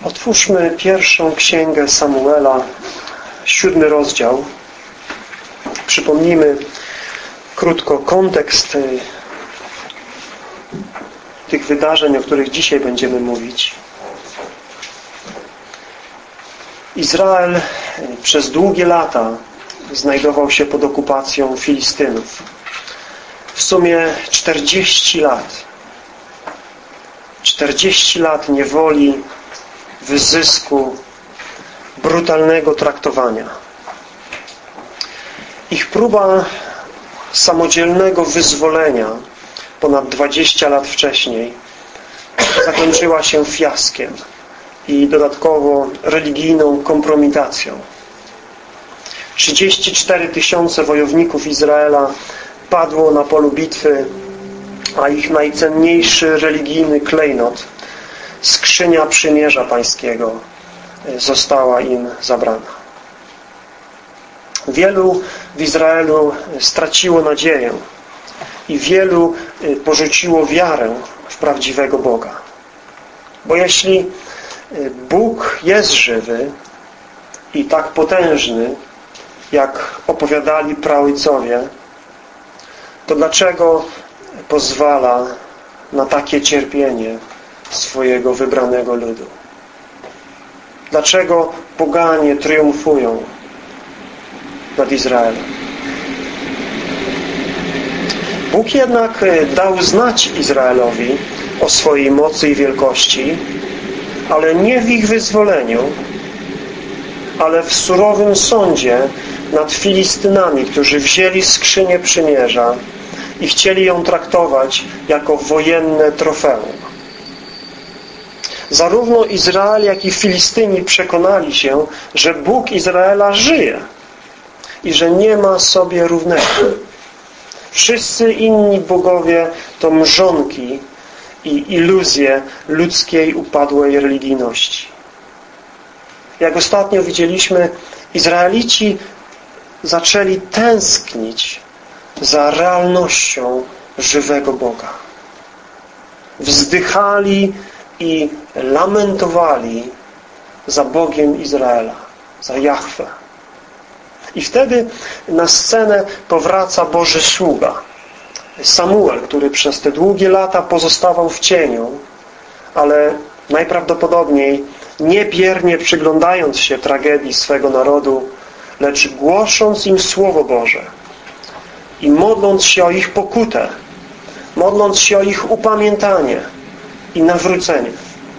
Otwórzmy pierwszą księgę Samuela, 7 rozdział. Przypomnijmy krótko kontekst tych wydarzeń, o których dzisiaj będziemy mówić. Izrael przez długie lata znajdował się pod okupacją Filistynów. W sumie 40 lat. 40 lat niewoli, wyzysku, brutalnego traktowania. Ich próba samodzielnego wyzwolenia ponad 20 lat wcześniej zakończyła się fiaskiem i dodatkowo religijną kompromitacją. 34 000 wojowników Izraela padło na polu bitwy, a ich najcenniejszy religijny klejnot, skrzynia przymierza pańskiego, została im zabrana. Wielu w Izraelu straciło nadzieję i wielu porzuciło wiarę w prawdziwego Boga. Bo jeśli Bóg jest żywy i tak potężny, jak opowiadali praojcowie, to dlaczego pozwala na takie cierpienie swojego wybranego ludu? Dlaczego poganie triumfują nad Izraelem? Bóg jednak dał znać Izraelowi o swojej mocy i wielkości, ale nie w ich wyzwoleniu, ale w surowym sądzie nad Filistynami, którzy wzięli skrzynię przymierza i chcieli ją traktować jako wojenne trofeum. Zarówno Izrael, jak i Filistyni przekonali się, że Bóg Izraela żyje i że nie ma sobie równego. Wszyscy inni bogowie to mrzonki i iluzje ludzkiej upadłej religijności. Jak ostatnio widzieliśmy, Izraelici zaczęli tęsknić za realnością żywego Boga. Wzdychali i lamentowali za Bogiem Izraela, za Jahwe. I wtedy na scenę powraca Boży sługa, Samuel, który przez te długie lata pozostawał w cieniu, ale najprawdopodobniej niebiernie przyglądając się tragedii swego narodu, lecz głosząc im Słowo Boże i modląc się o ich pokutę, modląc się o ich upamiętanie i nawrócenie.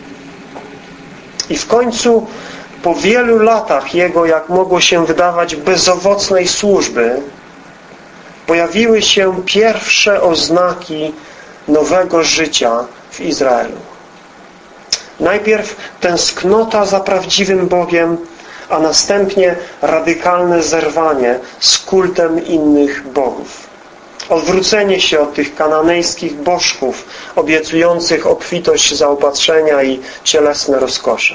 I w końcu po wielu latach jego, jak mogło się wydawać, bezowocnej służby, pojawiły się pierwsze oznaki nowego życia w Izraelu. Najpierw tęsknota za prawdziwym Bogiem, a następnie radykalne zerwanie z kultem innych bogów. Odwrócenie się od tych kananejskich bożków, obiecujących obfitość zaopatrzenia i cielesne rozkosze.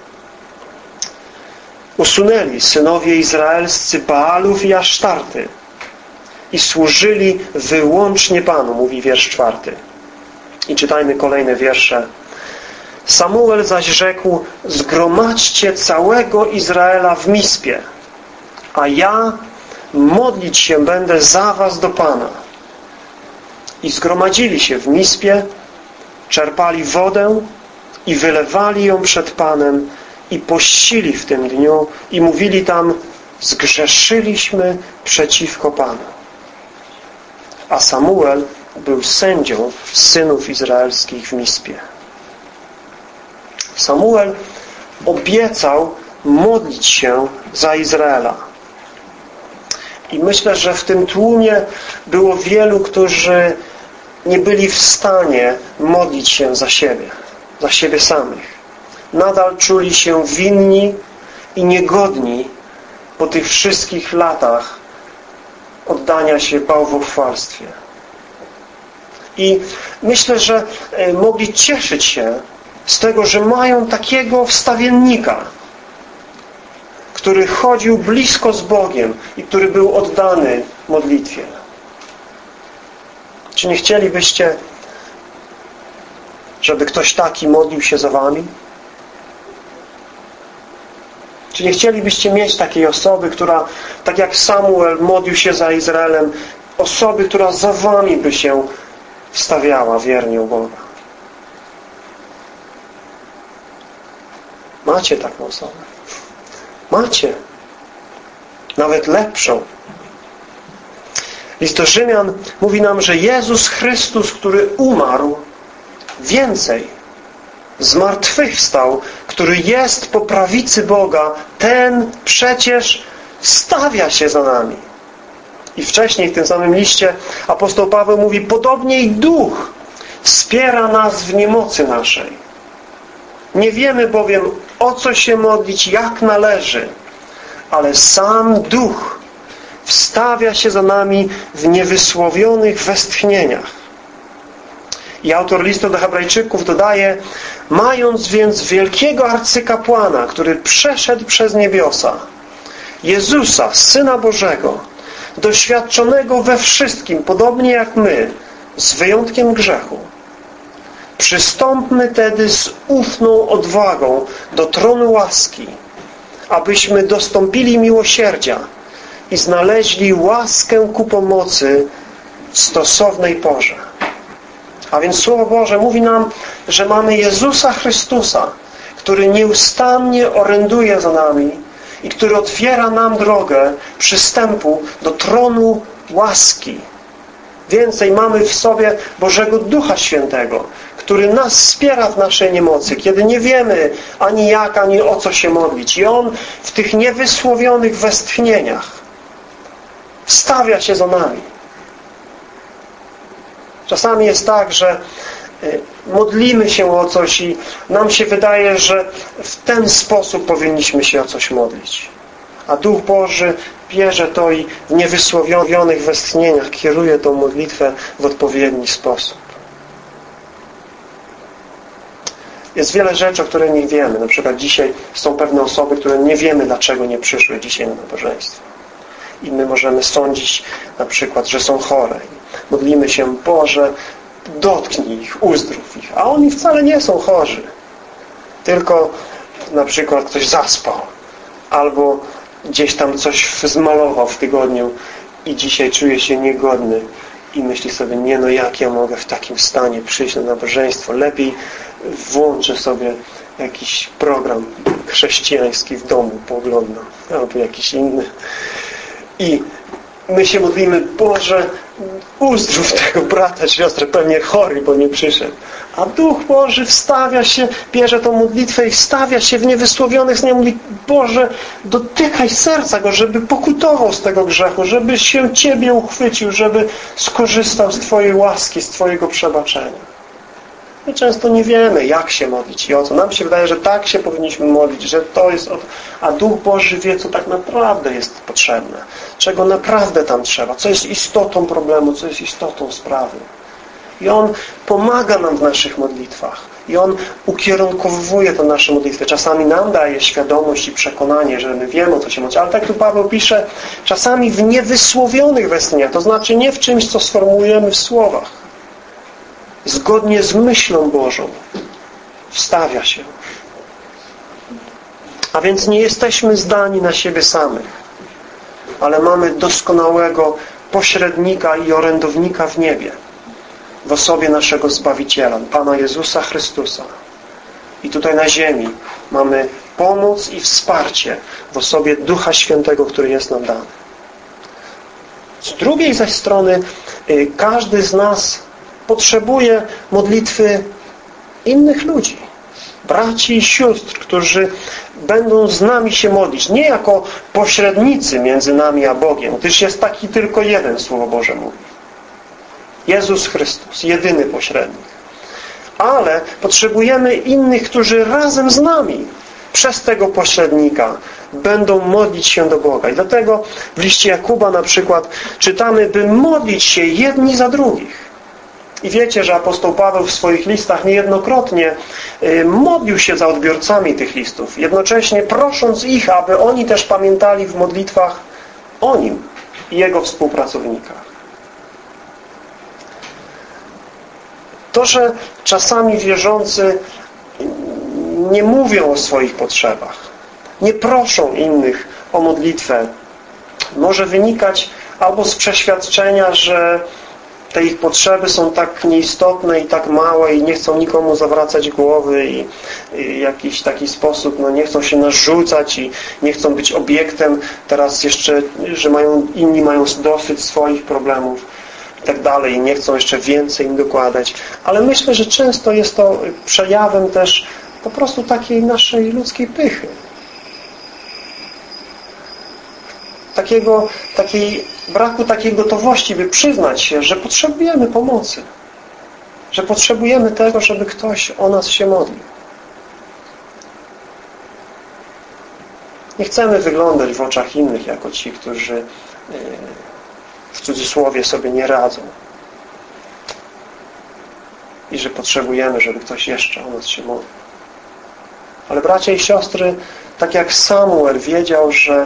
Usunęli synowie izraelscy Baalów i Asztarty i służyli wyłącznie Panu, mówi wiersz 4. I czytajmy kolejne wiersze. Samuel zaś rzekł: zgromadźcie całego Izraela w Mispie, a ja modlić się będę za was do Pana. I zgromadzili się w Mispie, czerpali wodę i wylewali ją przed Panem i pościli w tym dniu i mówili tam: zgrzeszyliśmy przeciwko Panu. A Samuel był sędzią synów izraelskich w Mispie. Samuel obiecał modlić się za Izraela. I myślę, że w tym tłumie było wielu, którzy nie byli w stanie modlić się za siebie samych. Nadal czuli się winni i niegodni po tych wszystkich latach oddania się bałwochwalstwie. I myślę, że mogli cieszyć się z tego, że mają takiego wstawiennika, który chodził blisko z Bogiem i który był oddany modlitwie. Czy nie chcielibyście, żeby ktoś taki modlił się za wami? Czy nie chcielibyście mieć takiej osoby, która, tak jak Samuel modlił się za Izraelem, osoby, która za wami by się wstawiała wiernie u Boga? Macie taką osobę. Macie. Nawet lepszą. List do Rzymian mówi nam, że Jezus Chrystus, który umarł, więcej, zmartwychwstał, który jest po prawicy Boga, ten przecież wstawia się za nami. I wcześniej w tym samym liście apostoł Paweł mówi, podobnie i Duch wspiera nas w niemocy naszej. Nie wiemy bowiem, o co się modlić, jak należy, ale sam Duch wstawia się za nami w niewysłowionych westchnieniach. I autor listu do Hebrajczyków dodaje, mając więc wielkiego arcykapłana, który przeszedł przez niebiosa, Jezusa, Syna Bożego, doświadczonego we wszystkim, podobnie jak my, z wyjątkiem grzechu, przystąpmy tedy z ufną odwagą do tronu łaski, abyśmy dostąpili miłosierdzia i znaleźli łaskę ku pomocy w stosownej porze. A więc Słowo Boże mówi nam, że mamy Jezusa Chrystusa, który nieustannie oręduje za nami i który otwiera nam drogę przystępu do tronu łaski. Więcej, mamy w sobie Bożego Ducha Świętego, który nas wspiera w naszej niemocy, kiedy nie wiemy ani jak, ani o co się modlić. I On w tych niewysłowionych westchnieniach wstawia się za nami. Czasami jest tak, że modlimy się o coś i nam się wydaje, że w ten sposób powinniśmy się o coś modlić. A Duch Boży bierze to i w niewysłowionych westchnieniach kieruje tą modlitwę w odpowiedni sposób. Jest wiele rzeczy, o których nie wiemy. Na przykład dzisiaj są pewne osoby, które nie wiemy, dlaczego nie przyszły dzisiaj na nabożeństwo. I my możemy sądzić na przykład, że są chore. Modlimy się, Boże, dotknij ich, uzdrów ich. A oni wcale nie są chorzy. Tylko na przykład ktoś zaspał. Albo gdzieś tam coś zmalował w tygodniu i dzisiaj czuje się niegodny. I myśli sobie, nie no jak ja mogę w takim stanie przyjść na nabożeństwo. Lepiej włączę sobie jakiś program chrześcijański w domu, pooglądam. Albo jakiś inny. I my się modlimy, Boże, uzdrów tego brata, siostrę, pewnie chory, bo nie przyszedł. A Duch Boży wstawia się, bierze tą modlitwę i wstawia się w niewysłowionych z nią, mówi, Boże, dotykaj serca go, żeby pokutował z tego grzechu, żeby się Ciebie uchwycił, żeby skorzystał z Twojej łaski, z Twojego przebaczenia. My często nie wiemy, jak się modlić i o co. Nam się wydaje, że tak się powinniśmy modlić, że to jest... A Duch Boży wie, co tak naprawdę jest potrzebne. Czego naprawdę tam trzeba. Co jest istotą problemu, co jest istotą sprawy. I On pomaga nam w naszych modlitwach. I On ukierunkowuje te nasze modlitwy. Czasami nam daje świadomość i przekonanie, że my wiemy, o co się modlić. Ale tak tu Paweł pisze, czasami w niewysłowionych westchnieniach. To znaczy nie w czymś, co sformułujemy w słowach. Zgodnie z myślą Bożą wstawia się. A więc nie jesteśmy zdani na siebie samych, ale mamy doskonałego pośrednika i orędownika w niebie w osobie naszego Zbawiciela, Pana Jezusa Chrystusa. I tutaj na ziemi mamy pomoc i wsparcie w osobie Ducha Świętego, który jest nam dany. Z drugiej zaś strony każdy z nas potrzebuje modlitwy innych ludzi, braci i sióstr, którzy będą z nami się modlić, nie jako pośrednicy między nami a Bogiem, gdyż jest taki tylko jeden, Słowo Boże mówi. Jezus Chrystus, jedyny pośrednik. Ale potrzebujemy innych, którzy razem z nami przez tego pośrednika będą modlić się do Boga. I dlatego w liście Jakuba na przykład czytamy, by modlić się jedni za drugich. I wiecie, że apostoł Paweł w swoich listach niejednokrotnie modlił się za odbiorcami tych listów, jednocześnie prosząc ich, aby oni też pamiętali w modlitwach o Nim i Jego współpracownikach. To, że czasami wierzący nie mówią o swoich potrzebach, nie proszą innych o modlitwę, może wynikać albo z przeświadczenia, że te ich potrzeby są tak nieistotne i tak małe i nie chcą nikomu zawracać głowy i w jakiś taki sposób nie chcą się narzucać i nie chcą być obiektem teraz jeszcze, że inni mają dosyć swoich problemów i tak dalej i nie chcą jeszcze więcej im dokładać. Ale myślę, że często jest to przejawem też po prostu takiej naszej ludzkiej pychy. Braku takiej gotowości, by przyznać się, że potrzebujemy pomocy. Że potrzebujemy tego, żeby ktoś o nas się modlił. Nie chcemy wyglądać w oczach innych jako ci, którzy w cudzysłowie sobie nie radzą. I że potrzebujemy, żeby ktoś jeszcze o nas się modlił. Ale bracia i siostry, tak jak Samuel wiedział, że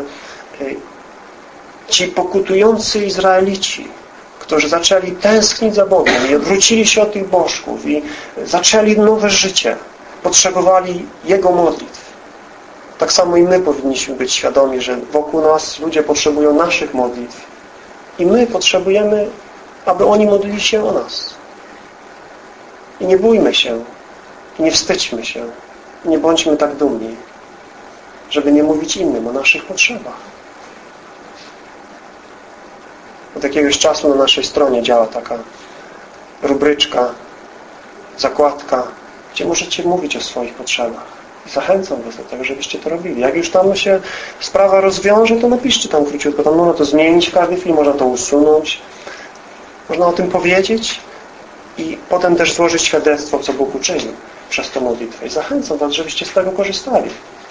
ci pokutujący Izraelici, którzy zaczęli tęsknić za Bogiem i odwrócili się od tych bożków i zaczęli nowe życie, potrzebowali Jego modlitw. Tak samo i my powinniśmy być świadomi, że wokół nas ludzie potrzebują naszych modlitw i my potrzebujemy, aby oni modlili się o nas. I nie bójmy się, i nie wstydźmy się, i nie bądźmy tak dumni, żeby nie mówić innym o naszych potrzebach. Od jakiegoś czasu na naszej stronie działa taka rubryczka, zakładka, gdzie możecie mówić o swoich potrzebach. I zachęcam was do tego, żebyście to robili. Jak już tam się sprawa rozwiąże, to napiszcie tam króciutko. Tam można to zmienić w każdej chwili, można to usunąć. Można o tym powiedzieć i potem też złożyć świadectwo, co Bóg uczynił przez tę modlitwę. I zachęcam was, żebyście z tego korzystali.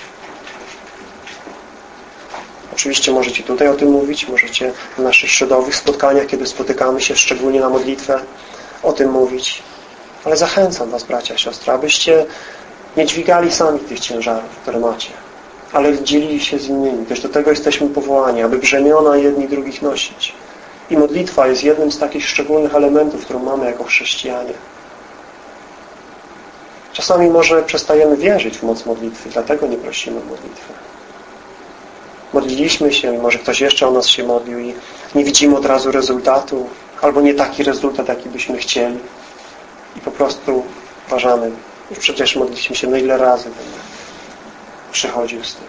Oczywiście możecie tutaj o tym mówić, możecie w naszych środowych spotkaniach, kiedy spotykamy się szczególnie na modlitwę, o tym mówić. Ale zachęcam was, bracia, siostry, abyście nie dźwigali sami tych ciężarów, które macie, ale dzielili się z innymi. Też do tego jesteśmy powołani, aby brzemiona jedni drugich nosić. I modlitwa jest jednym z takich szczególnych elementów, którą mamy jako chrześcijanie. Czasami może przestajemy wierzyć w moc modlitwy, dlatego nie prosimy o modlitwę. Modliliśmy się i może ktoś jeszcze o nas się modlił i nie widzimy od razu rezultatu, albo nie taki rezultat, jaki byśmy chcieli. I po prostu uważamy, już przecież modliliśmy się, ile razy będę przychodził z tym.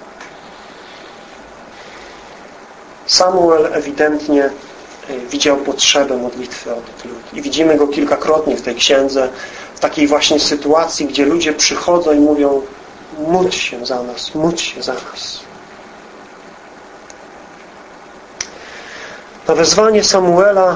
Samuel ewidentnie widział potrzebę modlitwy od tych ludzi. I widzimy go kilkakrotnie w tej księdze, w takiej właśnie sytuacji, gdzie ludzie przychodzą i mówią: módl się za nas, módl się za nas. Na wezwanie Samuela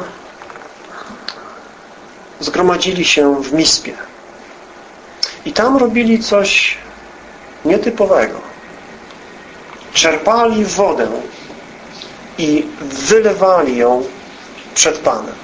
zgromadzili się w Mispie. I tam robili coś nietypowego. Czerpali wodę i wylewali ją przed Panem.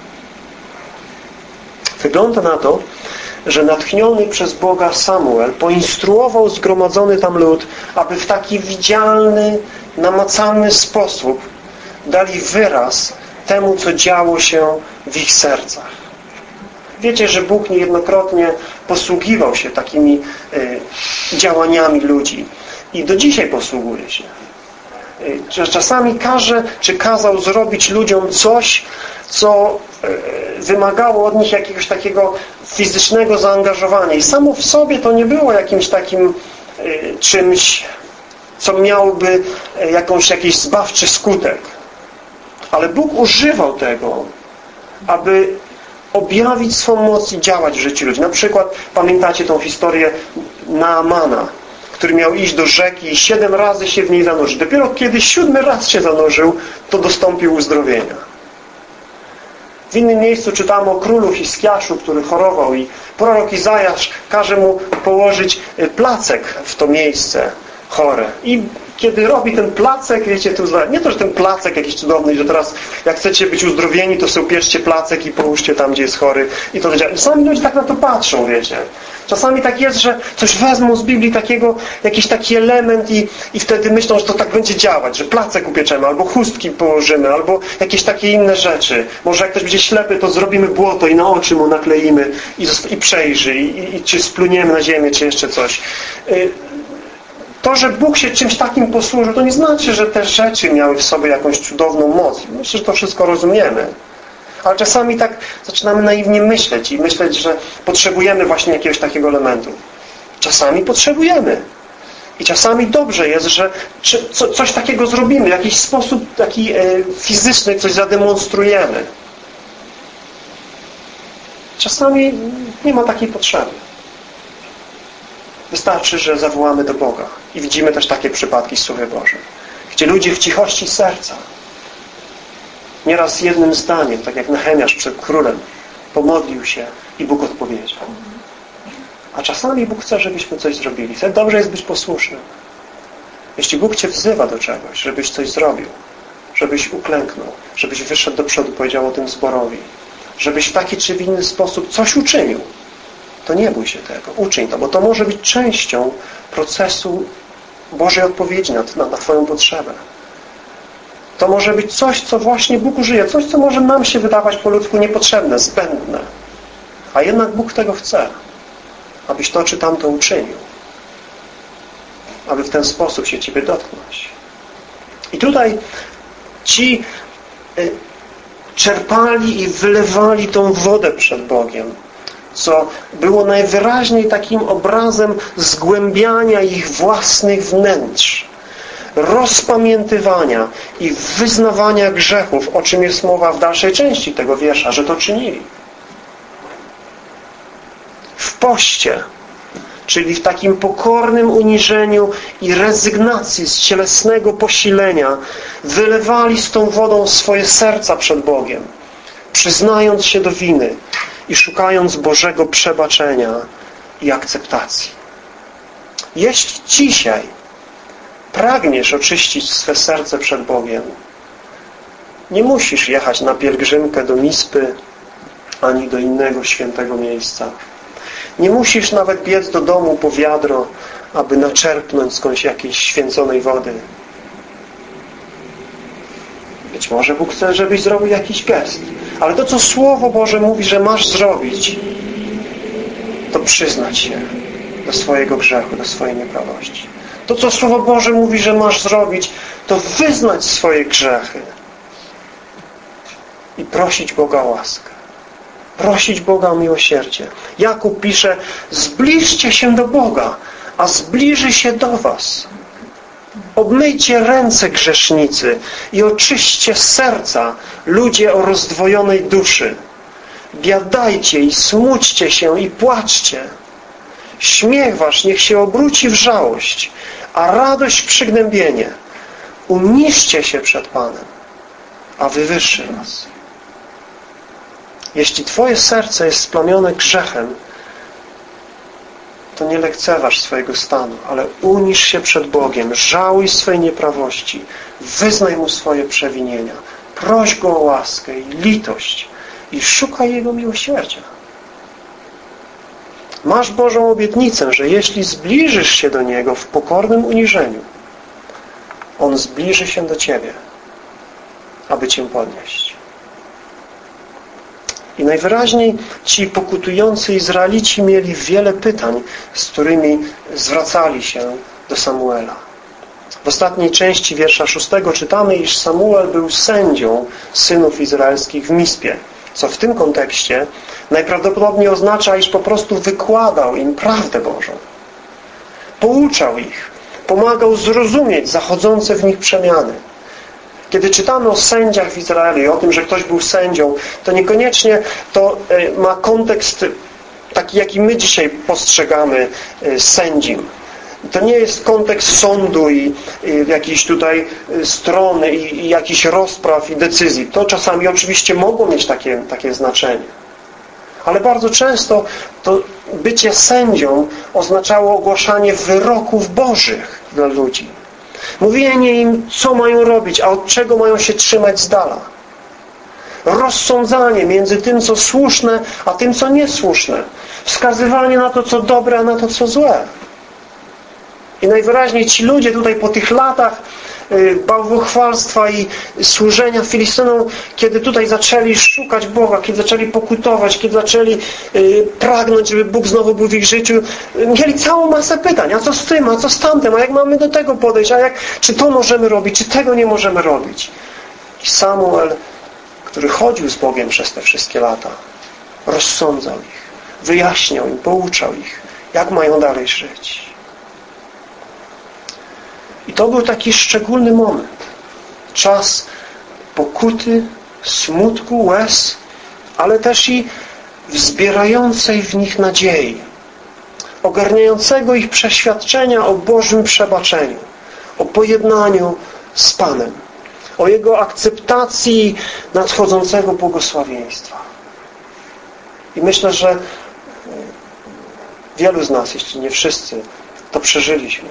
Wygląda na to, że natchniony przez Boga Samuel poinstruował zgromadzony tam lud, aby w taki widzialny, namacalny sposób dali wyraz temu, co działo się w ich sercach. Wiecie, że Bóg niejednokrotnie posługiwał się takimi działaniami ludzi i do dzisiaj posługuje się. Że czasami każe, czy kazał zrobić ludziom coś, co wymagało od nich jakiegoś takiego fizycznego zaangażowania. I samo w sobie to nie było jakimś takim czymś, co miałoby jakiś zbawczy skutek. Ale Bóg używał tego, aby objawić swą moc i działać w życiu ludzi. Na przykład pamiętacie tą historię Naamana, który miał iść do rzeki i 7 razy się w niej zanurzyć. Dopiero kiedy 7 raz się zanurzył, to dostąpił uzdrowienia. W innym miejscu czytamy o królu Hiskiaszu, który chorował i prorok Izajasz każe mu położyć placek w to miejsce chore. I kiedy robi ten placek, wiecie, to nie to, że ten placek jakiś cudowny, że teraz jak chcecie być uzdrowieni, to sobie upierzcie placek i połóżcie tam, gdzie jest chory. I to działa. Sami ludzie tak na to patrzą, wiecie. Czasami tak jest, że coś wezmą z Biblii takiego, jakiś taki element i wtedy myślą, że to tak będzie działać, że placek upieczemy, albo chustki położymy, albo jakieś takie inne rzeczy. Może jak ktoś będzie ślepy, to zrobimy błoto i na oczy mu nakleimy i przejrzy, i czy spluniemy na ziemię, czy jeszcze coś. To, że Bóg się czymś takim posłużył, to nie znaczy, że te rzeczy miały w sobie jakąś cudowną moc. Myślę, że to wszystko rozumiemy. Ale czasami tak zaczynamy naiwnie myśleć i myśleć, że potrzebujemy właśnie jakiegoś takiego elementu. Czasami potrzebujemy. I czasami dobrze jest, że coś takiego zrobimy, w jakiś sposób taki fizyczny coś zademonstrujemy. Czasami nie ma takiej potrzeby. Wystarczy, że zawołamy do Boga. I widzimy też takie przypadki w Słowie Bożym, gdzie ludzie w cichości serca, nieraz jednym zdaniem, tak jak Nehemiasz przed królem, pomodlił się i Bóg odpowiedział. A czasami Bóg chce, żebyśmy coś zrobili. Wtedy dobrze jest być posłusznym. Jeśli Bóg Cię wzywa do czegoś, żebyś coś zrobił, żebyś uklęknął, żebyś wyszedł do przodu, powiedział o tym zborowi, żebyś w taki czy w inny sposób coś uczynił, to nie bój się tego. Uczyń to, bo to może być częścią procesu Bożej odpowiedzi na Twoją potrzebę. To może być coś, co właśnie Bóg użyje. Coś, co może nam się wydawać po ludzku niepotrzebne, zbędne. A jednak Bóg tego chce. Abyś to czy tamto uczynił. Aby w ten sposób się Ciebie dotknąć. I tutaj ci czerpali i wylewali tą wodę przed Bogiem, co było najwyraźniej takim obrazem zgłębiania ich własnych wnętrz, rozpamiętywania i wyznawania grzechów, o czym jest mowa w dalszej części tego wiersza, że to czynili. W poście, czyli w takim pokornym uniżeniu i rezygnacji z cielesnego posilenia, wylewali z tą wodą swoje serca przed Bogiem, przyznając się do winy i szukając Bożego przebaczenia i akceptacji. Jeśli dzisiaj pragniesz oczyścić swe serce przed Bogiem, nie musisz jechać na pielgrzymkę do Mispy ani do innego świętego miejsca. Nie musisz nawet biec do domu po wiadro, aby naczerpnąć skądś jakiejś święconej wody. Być może Bóg chce, żebyś zrobił jakiś gest. Ale to, co Słowo Boże mówi, że masz zrobić, to przyznać się do swojego grzechu, do swojej nieprawości. To, co Słowo Boże mówi, że masz zrobić, to wyznać swoje grzechy i prosić Boga o łaskę. Prosić Boga o miłosierdzie. Jakub pisze: zbliżcie się do Boga, a zbliży się do was. Obmyjcie ręce, grzesznicy, i oczyśćcie serca, ludzie o rozdwojonej duszy. Biadajcie i smućcie się i płaczcie. Śmiech wasz niech się obróci w żałość, a radość w przygnębienie. Uniżcie się przed Panem, a wywyższy was. Jeśli Twoje serce jest splamione grzechem, to nie lekceważ swojego stanu, ale uniż się przed Bogiem, żałuj swej nieprawości, wyznaj Mu swoje przewinienia, proś Go o łaskę i litość i szukaj Jego miłosierdzia. Masz Bożą obietnicę, że jeśli zbliżysz się do Niego w pokornym uniżeniu, On zbliży się do Ciebie, aby Cię podnieść. I najwyraźniej ci pokutujący Izraelici mieli wiele pytań, z którymi zwracali się do Samuela. W ostatniej części wiersza 6 czytamy, iż Samuel był sędzią synów izraelskich w Mispie, co w tym kontekście najprawdopodobniej oznacza, iż po prostu wykładał im prawdę Bożą. Pouczał ich, pomagał zrozumieć zachodzące w nich przemiany. Kiedy czytamy o sędziach w Izraelu i o tym, że ktoś był sędzią, to niekoniecznie to ma kontekst taki, jaki my dzisiaj postrzegamy sędzim. To nie jest kontekst sądu i jakiejś tutaj strony i jakichś rozpraw i decyzji. To czasami oczywiście mogło mieć takie znaczenie. Ale bardzo często to bycie sędzią oznaczało ogłaszanie wyroków bożych dla ludzi. Mówienie im, co mają robić, a od czego mają się trzymać z dala. Rozsądzanie między tym, co słuszne, a tym, co niesłuszne. Wskazywanie na to, co dobre, a na to, co złe. I najwyraźniej ci ludzie tutaj po tych latach bałwochwalstwa i służenia Filistynom, kiedy tutaj zaczęli szukać Boga, kiedy zaczęli pokutować, kiedy zaczęli pragnąć, żeby Bóg znowu był w ich życiu, mieli całą masę pytań. A co z tym? A co z tamtym? A jak mamy do tego podejść? Czy to możemy robić? Czy tego nie możemy robić? I Samuel, który chodził z Bogiem przez te wszystkie lata, rozsądzał ich, wyjaśniał im, pouczał ich, jak mają dalej żyć. I to był taki szczególny moment. Czas pokuty, smutku, łez, ale też i wzbierającej w nich nadziei, ogarniającego ich przeświadczenia o Bożym przebaczeniu, o pojednaniu z Panem, o Jego akceptacji nadchodzącego błogosławieństwa. I myślę, że wielu z nas, jeśli nie wszyscy, to przeżyliśmy.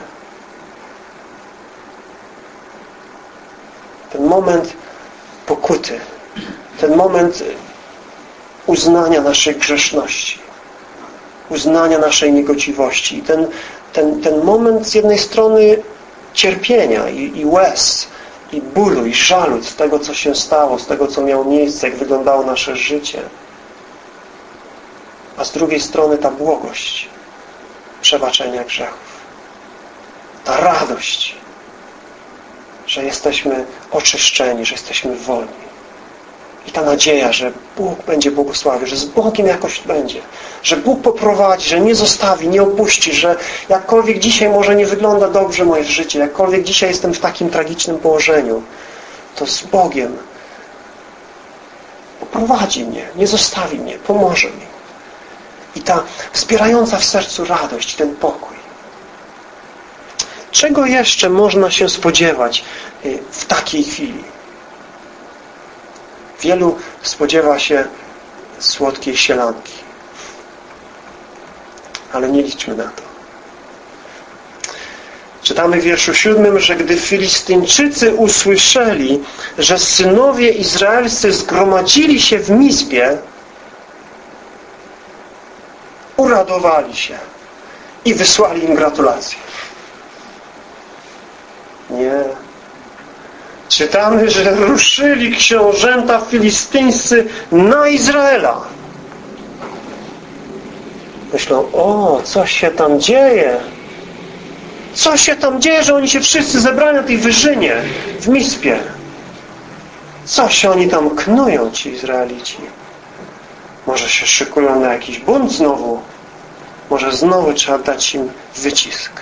Ten moment pokuty, ten moment uznania naszej grzeszności, uznania naszej niegodziwości. I ten moment z jednej strony cierpienia i łez, i bólu, i żalu z tego, co się stało, z tego, co miało miejsce, jak wyglądało nasze życie. A z drugiej strony ta błogość przebaczenia grzechów. Ta radość, że jesteśmy oczyszczeni, że jesteśmy wolni. I ta nadzieja, że Bóg będzie błogosławił, że z Bogiem jakoś będzie, że Bóg poprowadzi, że nie zostawi, nie opuści, że jakkolwiek dzisiaj może nie wygląda dobrze moje życie, jakkolwiek dzisiaj jestem w takim tragicznym położeniu, to z Bogiem poprowadzi mnie, nie zostawi mnie, pomoże mi. I ta wspierająca w sercu radość, ten pokój. Czego jeszcze można się spodziewać w takiej chwili? Wielu spodziewa się słodkiej sielanki. Ale nie liczmy na to. Czytamy w wierszu 7, że gdy Filistyńczycy usłyszeli, że synowie izraelscy zgromadzili się w Mizpie, uradowali się i wysłali im gratulacje. Nie. Czytamy, że ruszyli książęta filistyńscy na Izraela. Myślą, o, co się tam dzieje? Co się tam dzieje, że oni się wszyscy zebrali na tej wyżynie w Mispie? Co się oni tam knują, ci Izraelici? Może się szykują na jakiś bunt znowu? Może znowu trzeba dać im wycisk.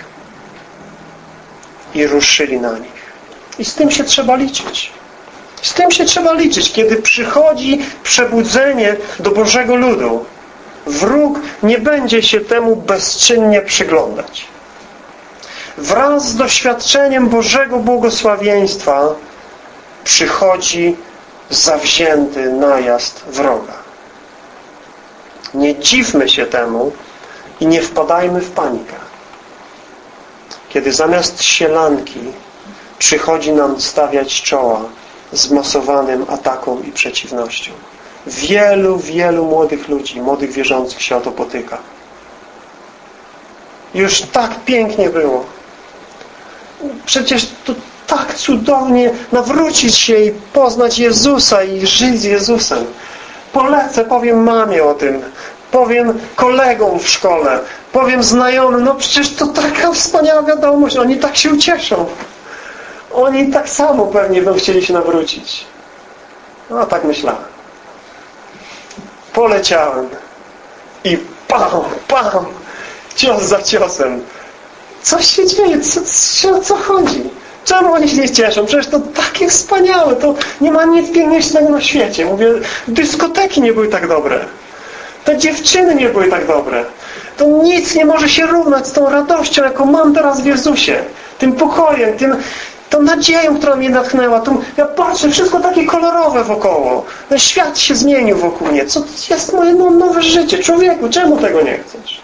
I ruszyli na nich. I z tym się trzeba liczyć. Z tym się trzeba liczyć. Kiedy przychodzi przebudzenie do Bożego ludu, wróg nie będzie się temu bezczynnie przyglądać. Wraz z doświadczeniem Bożego błogosławieństwa przychodzi zawzięty najazd wroga. Nie dziwmy się temu i nie wpadajmy w panikę. Kiedy zamiast sielanki przychodzi nam stawiać czoła zmasowanym atakom i przeciwnością. Wielu młodych ludzi, młodych wierzących się o to potyka. Już tak pięknie było. Przecież to tak cudownie nawrócić się i poznać Jezusa i żyć z Jezusem. Polecę, powiem mamie o tym. Powiem kolegom w szkole. Powiem znajomym. No przecież to taka wspaniała wiadomość. Oni tak się ucieszą. Oni tak samo pewnie będą chcieli się nawrócić. No tak myślałem. Poleciałem. I pam, cios za ciosem. Co się dzieje? O co chodzi? Czemu oni się nie cieszą? Przecież to takie wspaniałe. To nie ma nic piękniejszego na świecie. Mówię, dyskoteki nie były tak dobre. Te dziewczyny nie były tak dobre. To nic nie może się równać z tą radością, jaką mam teraz w Jezusie. Tym pokojem, tą nadzieją, która mnie natchnęła. Ja patrzę, wszystko takie kolorowe wokoło. Ten świat się zmienił wokół mnie. Co jest moje nowe życie? Człowieku, czemu tego nie chcesz?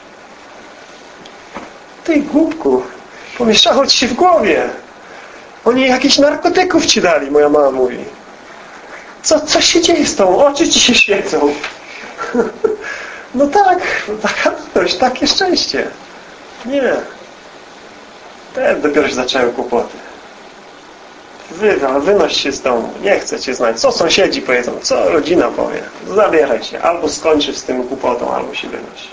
Ty głupku, pomieszało ci się w głowie. Oni jakichś narkotyków ci dali, moja mama mówi. Co się dzieje z tą? Oczy ci się świecą. No tak, taka radość, takie szczęście. Nie. Dopiero się zaczęły kłopoty. Wynoś się z domu. Nie chcę cię znać. Co sąsiedzi powiedzą? Co rodzina powie? Zabieraj się. Albo skończysz z tym głupotą, albo się wynoś.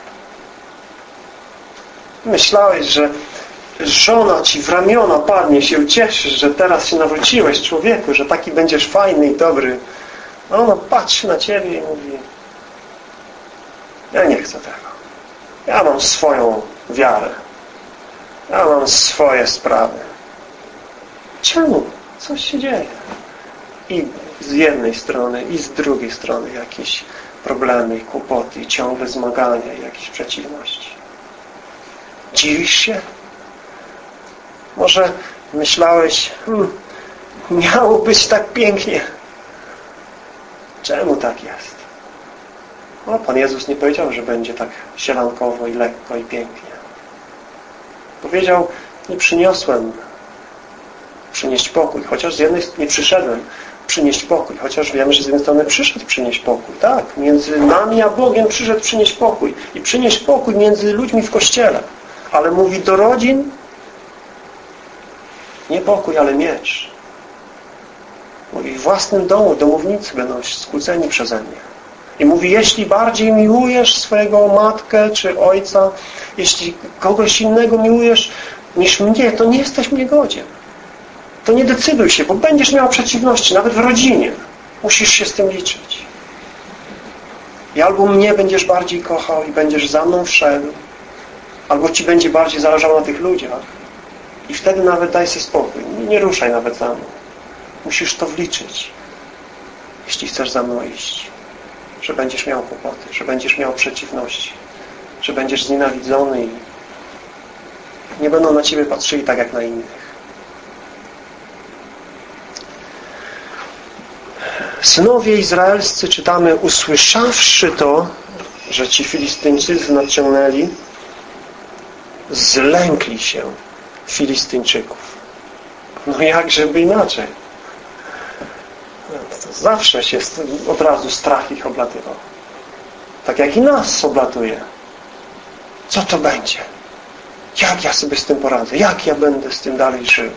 Myślałeś, że żona ci w ramiona padnie, się ucieszysz, że teraz się nawróciłeś, człowieku, że taki będziesz fajny i dobry. A ona patrzy na ciebie i mówi: ja nie chcę tego. Ja mam swoją wiarę. Ja mam swoje sprawy. Czemu? Coś się dzieje. I z jednej strony, i z drugiej strony jakieś problemy i kłopoty, i ciągle zmagania, i jakieś przeciwności. Dziwisz się? Może myślałeś, miało być tak pięknie. Czemu tak jest? No, Pan Jezus nie powiedział, że będzie tak sielankowo i lekko i pięknie. Powiedział: nie przyniosłem przynieść pokój, chociaż z jednej strony nie przyszedłem przynieść pokój, chociaż wiemy, że z jednej strony przyszedł przynieść pokój. Tak, między nami a Bogiem przyszedł przynieść pokój i przynieść pokój między ludźmi w Kościele. Ale mówi do rodzin: nie pokój, ale miecz. Mówi: w własnym domu domownicy będą skłóceni przeze mnie. I mówi: jeśli bardziej miłujesz swojego matkę czy ojca, jeśli kogoś innego miłujesz niż mnie, to nie jesteś mnie godzien. To nie decyduj się, bo będziesz miał przeciwności, nawet w rodzinie. Musisz się z tym liczyć. I albo mnie będziesz bardziej kochał i będziesz za mną wszedł, albo ci będzie bardziej zależało na tych ludziach. I wtedy nawet daj sobie spokój. Nie ruszaj nawet za mną. Musisz to wliczyć, jeśli chcesz za mną iść. Że będziesz miał kłopoty, że będziesz miał przeciwności, że będziesz znienawidzony i nie będą na ciebie patrzyli tak jak na innych. Synowie izraelscy, czytamy, usłyszawszy to, że ci Filistyńczycy nadciągnęli, zlękli się Filistyńczyków. No jakżeby inaczej. To zawsze się od razu strach ich oblatywał. Tak jak i nas oblatuje. Co to będzie? Jak ja sobie z tym poradzę? Jak ja będę z tym dalej żył?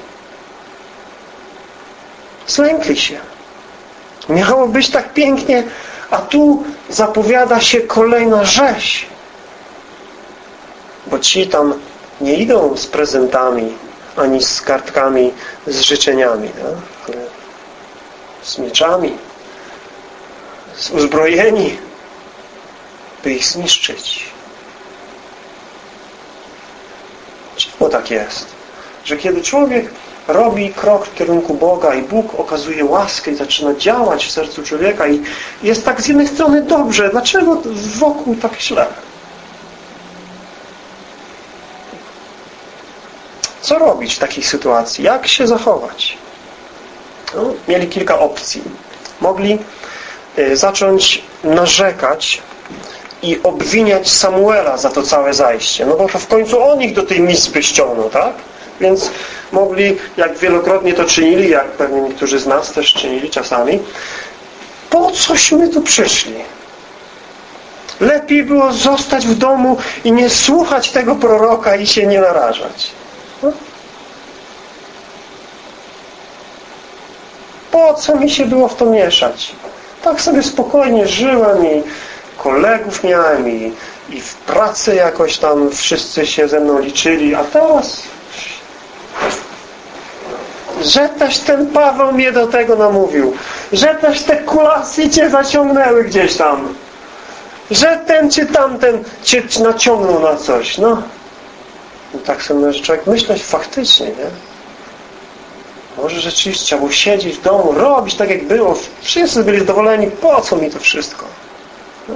Zlękli się. Miało być tak pięknie, a tu zapowiada się kolejna rzeź. Bo ci tam nie idą z prezentami, ani z kartkami, z życzeniami, ale z mieczami, uzbrojeni, by ich zniszczyć. Czemu tak jest? Że kiedy człowiek robi krok w kierunku Boga i Bóg okazuje łaskę i zaczyna działać w sercu człowieka i jest tak z jednej strony dobrze, dlaczego wokół tak źle? Co robić w takiej sytuacji? Jak się zachować? No, mieli kilka opcji. Mogli zacząć narzekać i obwiniać Samuela za to całe zajście. No bo to w końcu on ich do tej Mispy ściągnął, tak? Więc mogli, jak wielokrotnie to czynili, jak pewnie niektórzy z nas też czynili czasami, po cośmy tu przyszli? Lepiej było zostać w domu i nie słuchać tego proroka i się nie narażać. No? Po co mi się było w to mieszać? Tak sobie spokojnie żyłem i kolegów miałem i w pracy jakoś tam wszyscy się ze mną liczyli, a teraz że też ten Paweł mnie do tego namówił, że też te kulasy cię zaciągnęły gdzieś tam, że ten czy tamten cię naciągnął na coś. No tak sobie może człowiek myśleć faktycznie, nie? Może rzeczywiście trzeba było siedzieć w domu, robić tak jak było. Wszyscy byli zadowoleni. Po co mi to wszystko? No.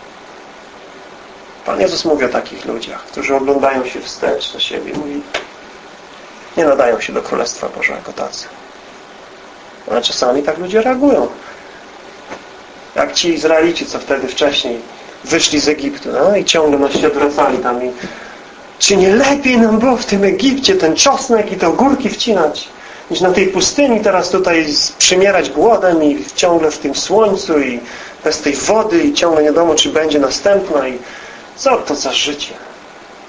Pan Jezus mówi o takich ludziach, którzy oglądają się wstecz do siebie. Mówi: nie nadają się do Królestwa Bożego tacy. Ale czasami tak ludzie reagują. Jak ci Izraelici, co wtedy wcześniej wyszli z Egiptu, no i ciągle nas się odwracali tam i czy nie lepiej nam było w tym Egipcie ten czosnek i te ogórki wcinać, niż na tej pustyni teraz tutaj przymierać głodem i ciągle w tym słońcu i bez tej wody i ciągle nie wiadomo, czy będzie następna i co to za życie.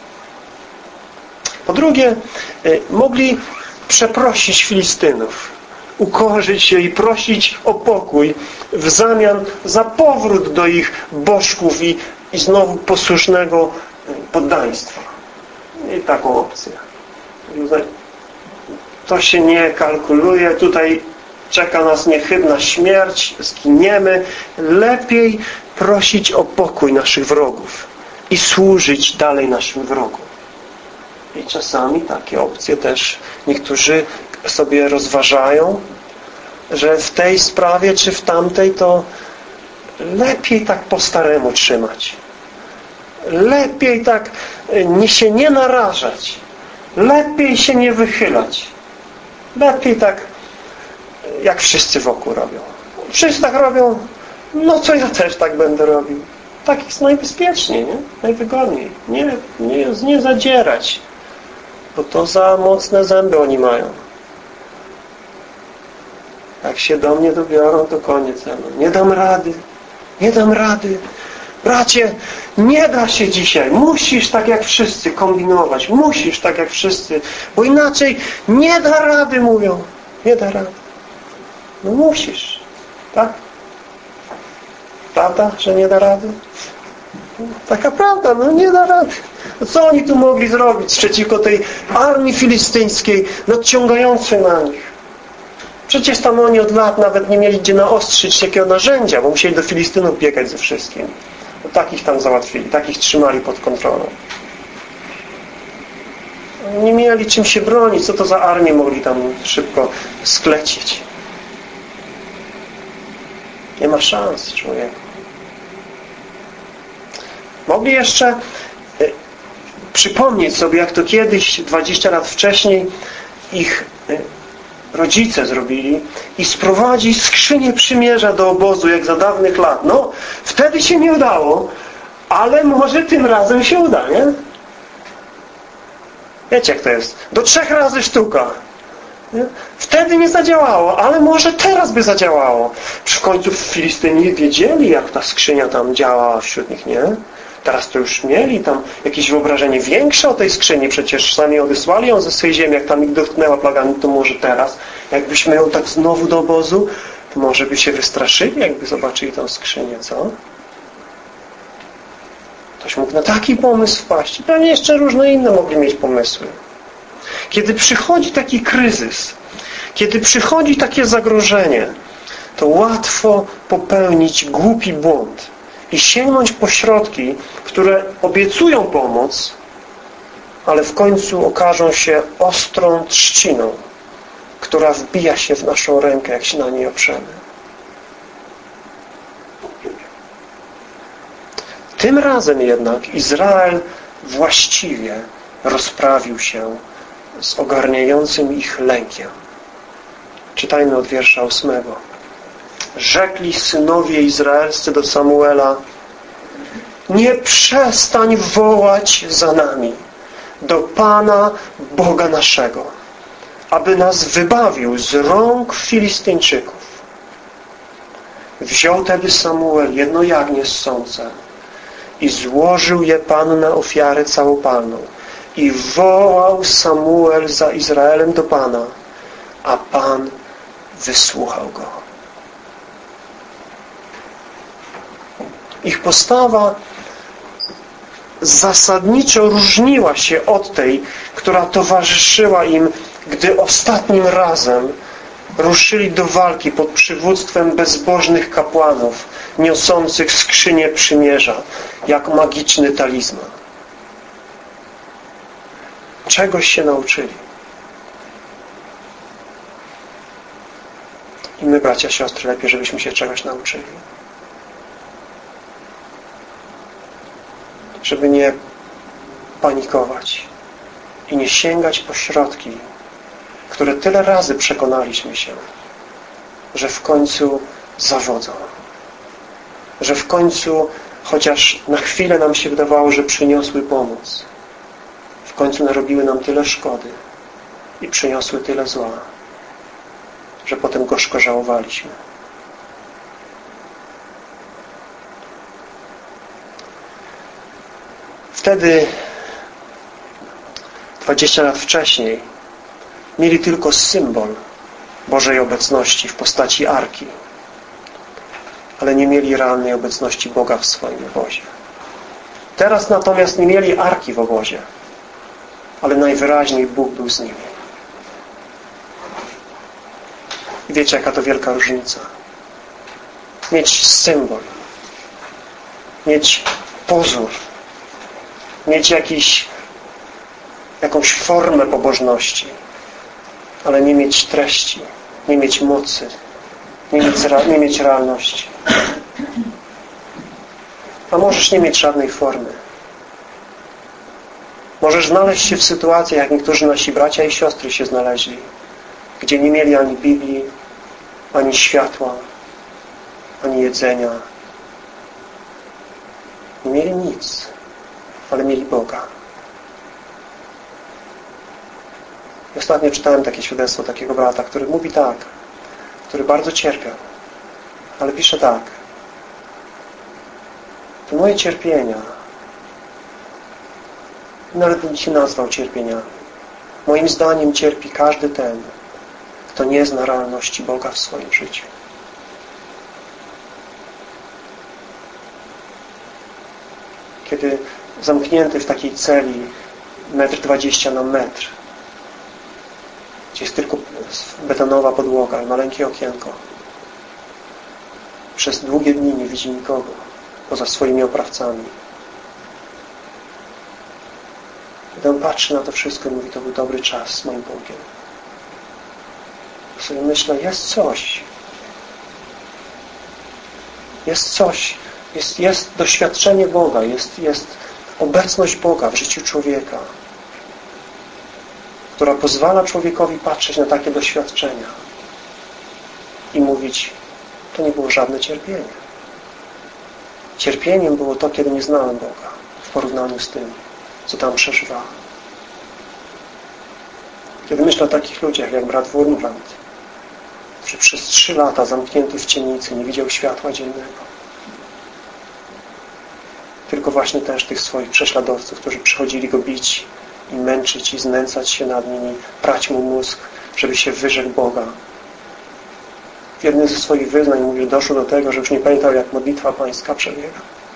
Po drugie, mogli przeprosić Filistynów. ukorzyć się i prosić o pokój w zamian za powrót do ich bożków i znowu posłusznego poddaństwa. I taką opcję. To się nie kalkuluje. Tutaj czeka nas niechybna śmierć. Zginiemy. Lepiej prosić o pokój naszych wrogów i służyć dalej naszym wrogom. I czasami takie opcje też niektórzy sobie rozważają, że w tej sprawie czy w tamtej to lepiej tak po staremu trzymać. Lepiej tak się nie narażać. Lepiej się nie wychylać. Lepiej tak jak wszyscy wokół robią. Wszyscy tak robią, no to ja też tak będę robił. Tak jest najbezpieczniej, nie? Najwygodniej. Nie zadzierać. Bo to za mocne zęby oni mają. Jak się do mnie dobiorą, to koniec. Nie dam rady. Nie dam rady. Bracie, nie da się dzisiaj. Musisz tak jak wszyscy kombinować. Musisz tak jak wszyscy. Bo inaczej nie da rady, mówią. Nie da rady. No musisz. Tak? Prawda, że nie da rady? Taka prawda, no nie da rady. No co oni tu mogli zrobić przeciwko tej armii filistyńskiej nadciągającej na nich? Przecież tam oni od lat nawet nie mieli gdzie naostrzyć takiego narzędzia, bo musieli do Filistynów biegać ze wszystkim. No, takich tam załatwili, takich trzymali pod kontrolą. Nie mieli czym się bronić, co to za armię mogli tam szybko sklecić. Nie ma szans, człowieku. Mogli jeszcze przypomnieć sobie, jak to kiedyś, 20 lat wcześniej, ich rodzice zrobili i sprowadzić skrzynię przymierza do obozu, jak za dawnych lat. No, wtedy się nie udało, ale może tym razem się uda, nie? Wiecie, jak to jest? Do 3 razy sztuka. Nie? Wtedy nie zadziałało, ale może teraz by zadziałało. W końcu Filistyni wiedzieli, jak ta skrzynia tam działała wśród nich, nie? Teraz to już mieli tam jakieś wyobrażenie większe o tej skrzyni. Przecież sami odesłali ją ze swojej ziemi. Jak tam ich dotknęła plagami, to może teraz, jakbyśmy ją tak znowu do obozu, to może by się wystraszyli, jakby zobaczyli tą skrzynię, co? Ktoś mógł na taki pomysł wpaść. I pewnie jeszcze różne inne mogli mieć pomysły. Kiedy przychodzi taki kryzys, kiedy przychodzi takie zagrożenie, to łatwo popełnić głupi błąd i sięgnąć po środki, które obiecują pomoc, ale w końcu okażą się ostrą trzciną, która wbija się w naszą rękę, jak się na niej oprzemy. Tym razem jednak Izrael właściwie rozprawił się z ogarniającym ich lękiem. Czytajmy od wiersza 8. Rzekli synowie izraelscy do Samuela: nie przestań wołać za nami do Pana Boga naszego, aby nas wybawił z rąk Filistyńczyków. Wziął tedy Samuel jedno jagnię ssące i złożył je Panu na ofiarę całopalną. I wołał Samuel za Izraelem do Pana, a Pan wysłuchał go. Ich postawa zasadniczo różniła się od tej, która towarzyszyła im, gdy ostatnim razem ruszyli do walki pod przywództwem bezbożnych kapłanów, niosących skrzynię przymierza, jak magiczny talizman. Czegoś się nauczyli. I my, bracia, siostry, lepiej, żebyśmy się czegoś nauczyli. Żeby nie panikować i nie sięgać po środki, które tyle razy przekonaliśmy się, że w końcu zawodzą. Że w końcu, chociaż na chwilę nam się wydawało, że przyniosły pomoc, w końcu narobiły nam tyle szkody i przyniosły tyle zła, że potem gorzko żałowaliśmy. Wtedy 20 lat wcześniej mieli tylko symbol Bożej obecności w postaci arki, ale nie mieli realnej obecności Boga w swoim obozie. Teraz natomiast nie mieli arki w obozie, ale najwyraźniej Bóg był z nimi. I wiecie, jaka to wielka różnica? Mieć symbol, mieć pozór, mieć jakąś formę pobożności, ale nie mieć treści, nie mieć mocy, nie mieć realności. A możesz nie mieć żadnej formy. Możesz znaleźć się w sytuacji, jak niektórzy nasi bracia i siostry się znaleźli, gdzie nie mieli ani Biblii, ani światła, ani jedzenia. Nie mieli nic, ale mieli Boga. I ostatnio czytałem takie świadectwo takiego brata, który mówi tak, który bardzo cierpiał, ale pisze tak: to moje cierpienia, nawet bym się nazwał cierpieniami, moim zdaniem cierpi każdy ten, kto nie zna realności Boga w swoim życiu. Kiedy zamknięty w takiej celi 1,20 m na metr, gdzie jest tylko betonowa podłoga i maleńkie okienko, przez długie dni nie widzi nikogo poza swoimi oprawcami. Kiedy on patrzy na to wszystko i mówi: to był dobry czas z moim Bogiem. Sobie myślę, jest coś. Jest coś. Jest doświadczenie Boga. Jest obecność Boga w życiu człowieka, która pozwala człowiekowi patrzeć na takie doświadczenia i mówić: to nie było żadne cierpienie. Cierpieniem było to, kiedy nie znałem Boga w porównaniu z tym, co tam przeżywałem. Kiedy myślę o takich ludziach jak brat Wurmbrand, który przez 3 lata zamknięty w ciemnicy nie widział światła dziennego. Tylko właśnie też tych swoich prześladowców, którzy przychodzili go bić i męczyć i znęcać się nad nim i prać mu mózg, żeby się wyrzekł Boga. W jednym ze swoich wyznań mówi, że doszło do tego, że już nie pamiętał, jak modlitwa pańska przebiega.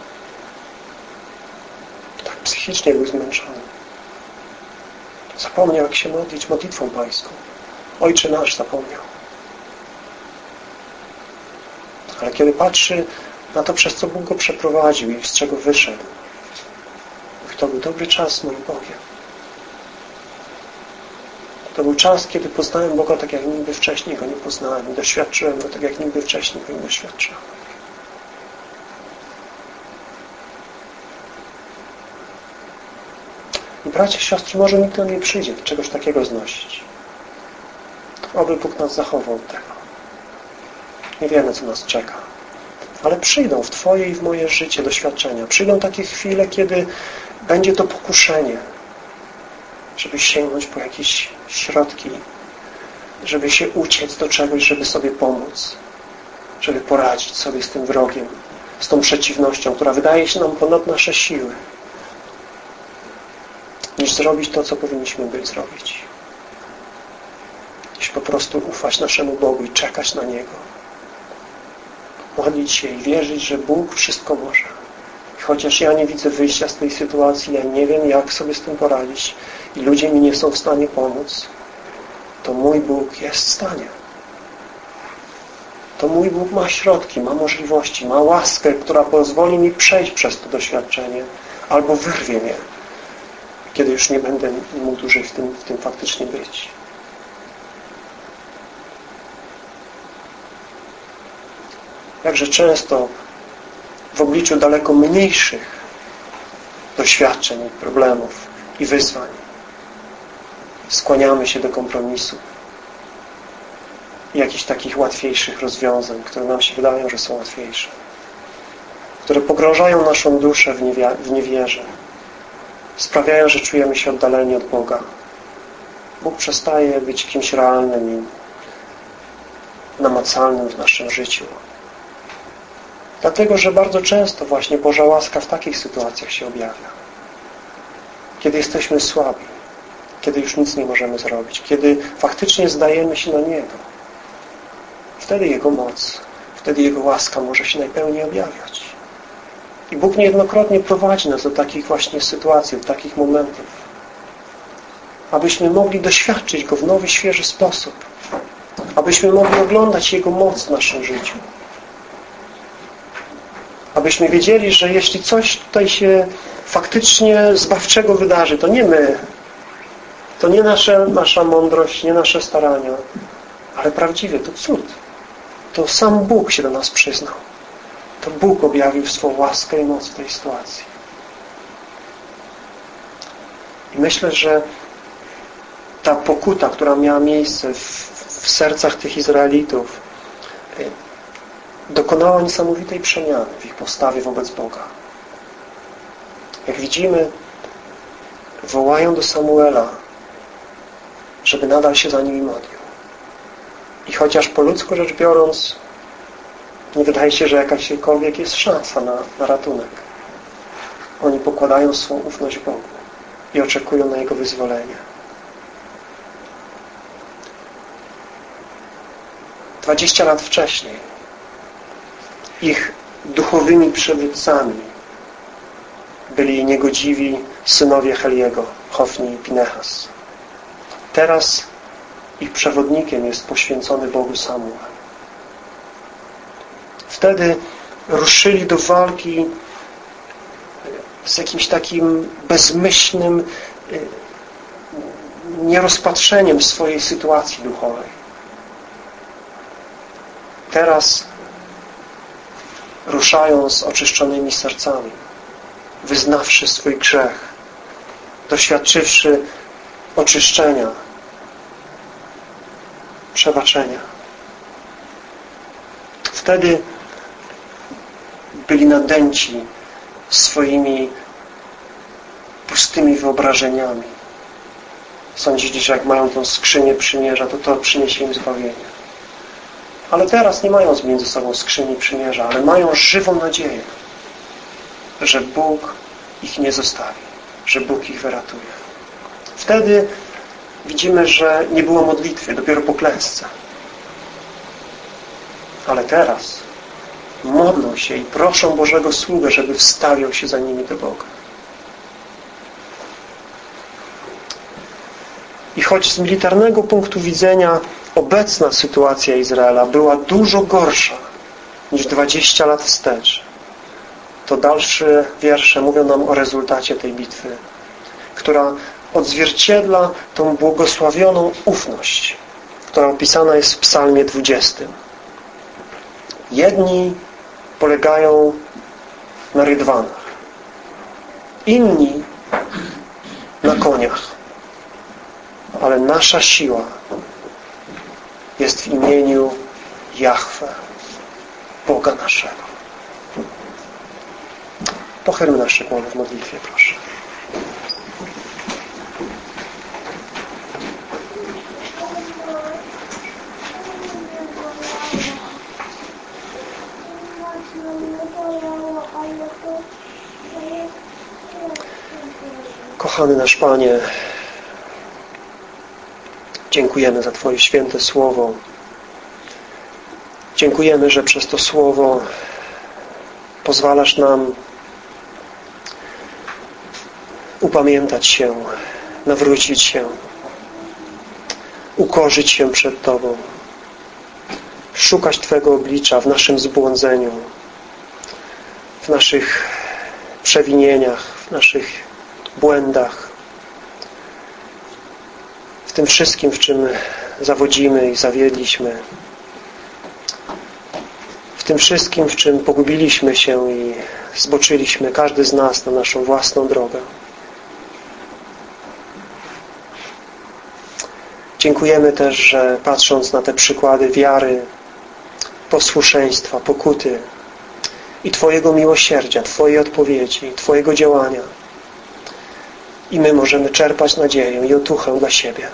Tak psychicznie był zmęczony. Zapomniał, jak się modlić modlitwą pańską. Ojcze nasz zapomniał. Ale kiedy patrzy na to, przez co Bóg go przeprowadził i z czego wyszedł, to był dobry czas z moim Bogiem. To był czas, kiedy poznałem Boga tak, jak nigdy wcześniej Go nie poznałem i doświadczyłem Go tak, jak nigdy wcześniej Go nie doświadczyłem. I bracia, siostry, może nikt nam nie przyjdzie do czegoś takiego znosić. Oby Bóg nas zachował od tego. Nie wiemy, co nas czeka. Ale przyjdą w Twoje i w moje życie doświadczenia. Przyjdą takie chwile, kiedy będzie to pokuszenie, żeby sięgnąć po jakieś środki, żeby się uciec do czegoś, żeby sobie pomóc, żeby poradzić sobie z tym wrogiem, z tą przeciwnością, która wydaje się nam ponad nasze siły, niż zrobić to, co powinniśmy zrobić. Niż po prostu ufać naszemu Bogu i czekać na Niego. Modlić się i wierzyć, że Bóg wszystko może. I chociaż ja nie widzę wyjścia z tej sytuacji, ja nie wiem, jak sobie z tym poradzić i ludzie mi nie są w stanie pomóc, to mój Bóg jest w stanie. To mój Bóg ma środki, ma możliwości, ma łaskę, która pozwoli mi przejść przez to doświadczenie albo wyrwie mnie, kiedy już nie będę mógł dłużej w tym faktycznie być. Jakże często w obliczu daleko mniejszych doświadczeń, problemów i wyzwań skłaniamy się do kompromisu i jakichś takich łatwiejszych rozwiązań, które nam się wydają, że są łatwiejsze, które pogrążają naszą duszę w niewierze, sprawiają, że czujemy się oddaleni od Boga. Bóg przestaje być kimś realnym i namacalnym w naszym życiu. Dlatego, że bardzo często właśnie Boża łaska w takich sytuacjach się objawia. Kiedy jesteśmy słabi, kiedy już nic nie możemy zrobić, kiedy faktycznie zdajemy się na Niego wtedy Jego moc, wtedy Jego łaska może się najpełniej objawiać. I Bóg niejednokrotnie prowadzi nas do takich właśnie sytuacji, do takich momentów, abyśmy mogli doświadczyć Go w nowy, świeży sposób, abyśmy mogli oglądać Jego moc w naszym życiu, abyśmy wiedzieli, że jeśli coś tutaj się faktycznie zbawczego wydarzy, to nie my, to nie nasza mądrość, nie nasze starania, ale prawdziwie to cud. To sam Bóg się do nas przyznał. To Bóg objawił swą łaskę i moc w tej sytuacji. I myślę, że ta pokuta, która miała miejsce w sercach tych Izraelitów, dokonała niesamowitej przemiany w ich postawie wobec Boga. Jak widzimy, wołają do Samuela, żeby nadal się za nimi modlił. I chociaż po ludzku rzecz biorąc nie wydaje się, że jakakolwiek jest szansa na ratunek, oni pokładają swą ufność Bogu i oczekują na Jego wyzwolenie. 20 lat wcześniej ich duchowymi przywódcami byli niegodziwi synowie Heliego, Hofni i Pinehas. Teraz ich przewodnikiem jest poświęcony Bogu Samuel. Wtedy ruszyli do walki z jakimś takim bezmyślnym nierozpatrzeniem swojej sytuacji duchowej. Teraz ruszają z oczyszczonymi sercami, wyznawszy swój grzech, doświadczywszy oczyszczenia, przebaczenia. Wtedy byli nadęci swoimi pustymi wyobrażeniami. Sądzili, że jak mają tą skrzynię przymierza, to przyniesie im zbawienie. Ale teraz nie mają między sobą skrzyni przymierza, ale mają żywą nadzieję, że Bóg ich nie zostawi, że Bóg ich wyratuje. Wtedy widzimy, że nie było modlitwy, dopiero po klęsce. Ale teraz modlą się i proszą Bożego sługę, żeby wstawiał się za nimi do Boga. I choć z militarnego punktu widzenia obecna sytuacja Izraela była dużo gorsza niż 20 lat wstecz, to dalsze wiersze mówią nam o rezultacie tej bitwy, która odzwierciedla tą błogosławioną ufność, która opisana jest w Psalmie 20. Jedni polegają na rydwanach, inni na koniach, ale nasza siła jest w imieniu Jahwe, Boga naszego. Pochylmy nasze głowy w modlitwie, proszę. Kochany nasz Panie, dziękujemy za Twoje święte Słowo. Dziękujemy, że przez to Słowo pozwalasz nam upamiętać się, nawrócić się, ukorzyć się przed Tobą, szukać Twego oblicza w naszym zbłądzeniu, w naszych przewinieniach, w naszych błędach, w tym wszystkim, w czym zawodzimy i zawiedliśmy, w tym wszystkim, w czym pogubiliśmy się i zboczyliśmy, każdy z nas, na naszą własną drogę. Dziękujemy też, że patrząc na te przykłady wiary, posłuszeństwa, pokuty i Twojego miłosierdzia, Twojej odpowiedzi, Twojego działania, i my możemy czerpać nadzieję i otuchę dla siebie.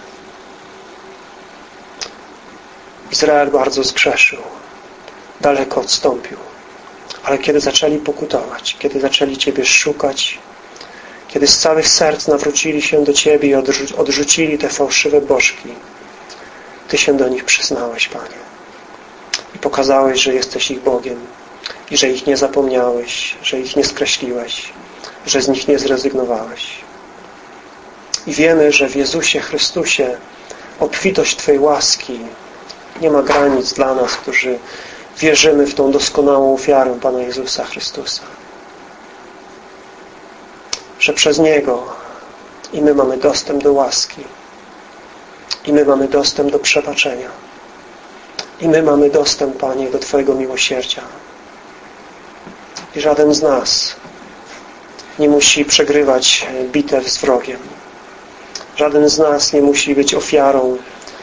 Izrael bardzo zgrzeszył, daleko odstąpił, ale kiedy zaczęli pokutować, kiedy zaczęli Ciebie szukać, kiedy z całych serc nawrócili się do Ciebie i odrzucili te fałszywe bożki, Ty się do nich przyznałeś, Panie. pokazałeś, że jesteś ich Bogiem i że ich nie zapomniałeś, że ich nie skreśliłeś, że z nich nie zrezygnowałeś. I wiemy, że w Jezusie Chrystusie obfitość Twojej łaski nie ma granic dla nas, którzy wierzymy w tą doskonałą ofiarę Pana Jezusa Chrystusa. Że przez Niego i my mamy dostęp do łaski, i my mamy dostęp do przebaczenia, i my mamy dostęp, Panie, do Twojego miłosierdzia. I żaden z nas nie musi przegrywać bitew z wrogiem. Żaden z nas nie musi być ofiarą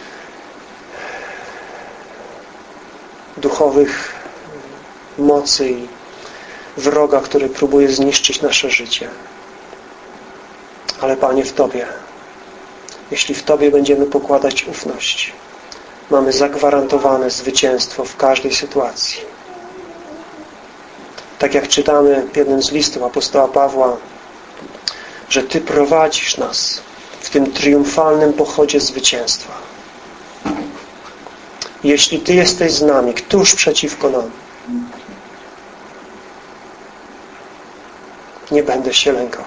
duchowych mocy i wroga, który próbuje zniszczyć nasze życie. Ale Panie, w Tobie, jeśli w Tobie będziemy pokładać ufność, mamy zagwarantowane zwycięstwo w każdej sytuacji. Tak jak czytamy w jednym z listów apostoła Pawła, że Ty prowadzisz nas w tym triumfalnym pochodzie zwycięstwa. Jeśli Ty jesteś z nami, któż przeciwko nam? Nie będę się lękał.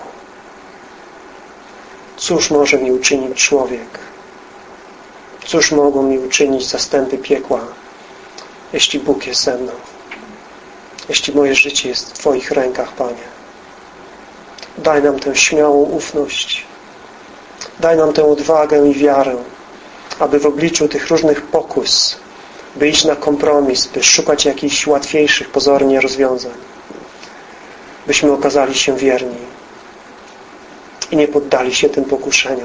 Cóż może mi uczynić człowiek? Cóż mogą mi uczynić zastępy piekła, jeśli Bóg jest ze mną? Jeśli moje życie jest w Twoich rękach, Panie. Daj nam tę śmiałą ufność. Daj nam tę odwagę i wiarę, aby w obliczu tych różnych pokus, by iść na kompromis, by szukać jakichś łatwiejszych pozornie rozwiązań, byśmy okazali się wierni i nie poddali się tym pokuszeniom,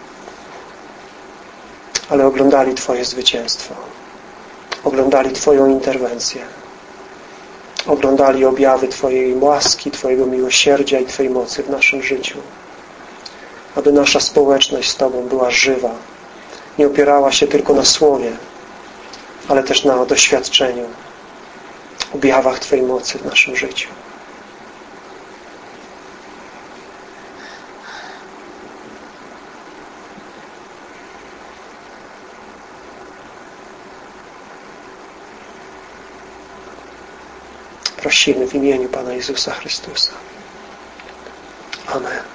ale oglądali Twoje zwycięstwo, oglądali Twoją interwencję, oglądali objawy Twojej łaski, Twojego miłosierdzia i Twojej mocy w naszym życiu. Aby nasza społeczność z Tobą była żywa, nie opierała się tylko na słowie, ale też na doświadczeniu, objawach Twojej mocy w naszym życiu. Prosimy w imieniu Pana Jezusa Chrystusa. Amen.